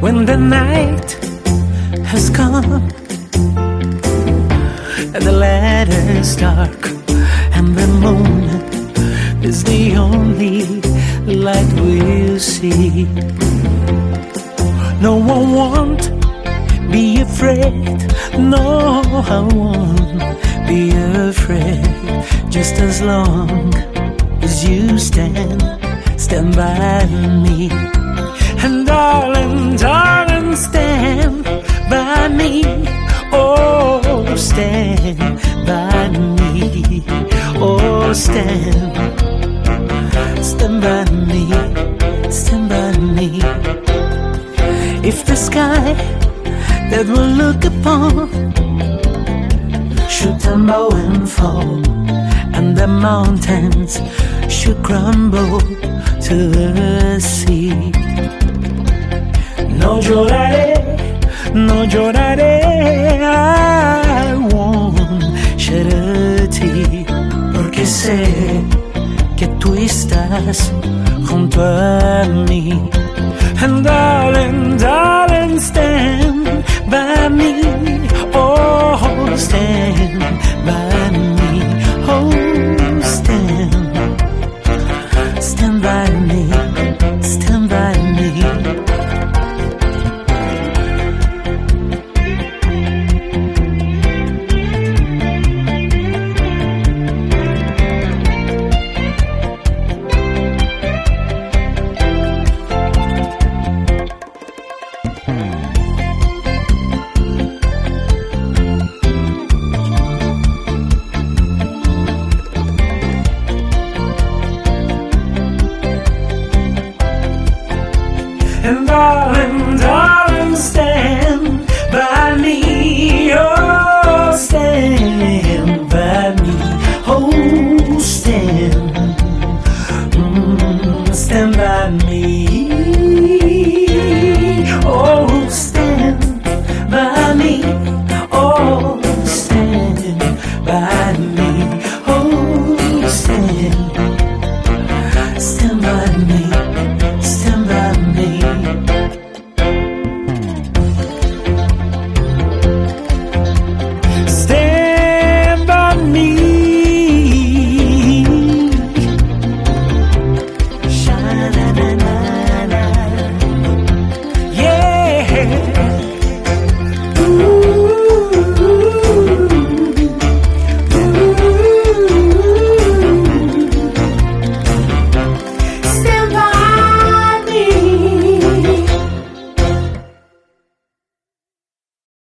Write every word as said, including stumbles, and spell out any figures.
when the night has come and the land is dark and the moon is the only light we'll see. No, I won't be afraid. No, I won't be afraid. Just as long as you stand, stand by me. And darling, darling, stand by me. Oh, stand by me. Oh, stand, stand by me, stand by me. If the sky that we'll look upon should tumble and fall, and the mountains should crumble to the sea, no lloraré, no lloraré, I won't shed a tear, porque sé que tú estás junto a mí. And darling, darling, stand by me. Oh, stand by me. Oh, stand, stand by me, stand by me. And darling, darling, stand by me.